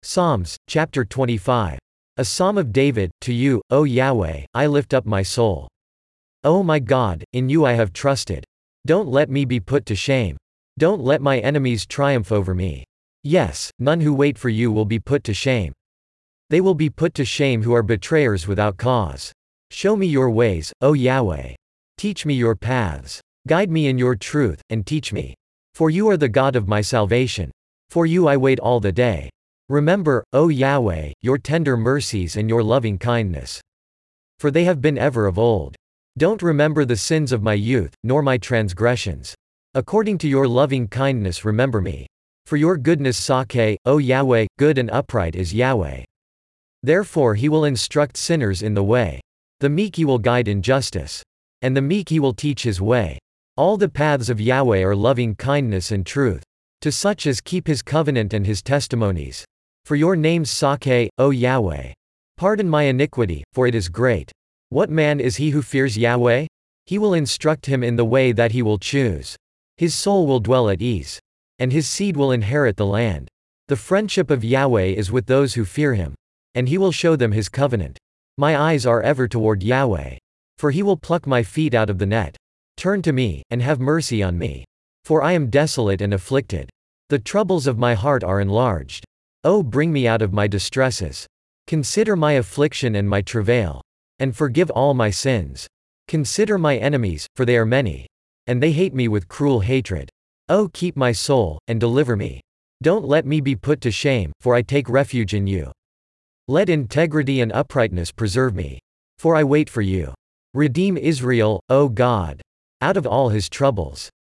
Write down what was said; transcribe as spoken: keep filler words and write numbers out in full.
Psalms, chapter twenty-five. A psalm of David. To you, O Yahweh, I lift up my soul. O my God, in you I have trusted. Don't let me be put to shame. Don't let my enemies triumph over me. Yes, none who wait for you will be put to shame. They will be put to shame who are betrayers without cause. Show me your ways, O Yahweh. Teach me your paths. Guide me in your truth, and teach me. For you are the God of my salvation. For you I wait all the day. Remember, O Yahweh, your tender mercies and your loving kindness. For they have been ever of old. Don't remember the sins of my youth, nor my transgressions. According to your loving kindness remember me. For your goodness sake, O Yahweh, good and upright is Yahweh. Therefore he will instruct sinners in the way. The meek he will guide in justice. And the meek he will teach his way. All the paths of Yahweh are loving kindness and truth. To such as keep his covenant and his testimonies. For your name's sake, O Yahweh. Pardon my iniquity, for it is great. What man is he who fears Yahweh? He will instruct him in the way that he will choose. His soul will dwell at ease. And his seed will inherit the land. The friendship of Yahweh is with those who fear him. And he will show them his covenant. My eyes are ever toward Yahweh. For he will pluck my feet out of the net. Turn to me, and have mercy on me. For I am desolate and afflicted. The troubles of my heart are enlarged. Oh, bring me out of my distresses. Consider my affliction and my travail. And forgive all my sins. Consider my enemies, for they are many. And they hate me with cruel hatred. Oh, keep my soul, and deliver me. Don't let me be put to shame, for I take refuge in you. Let integrity and uprightness preserve me. For I wait for you. Redeem Israel, O God, out of all his troubles.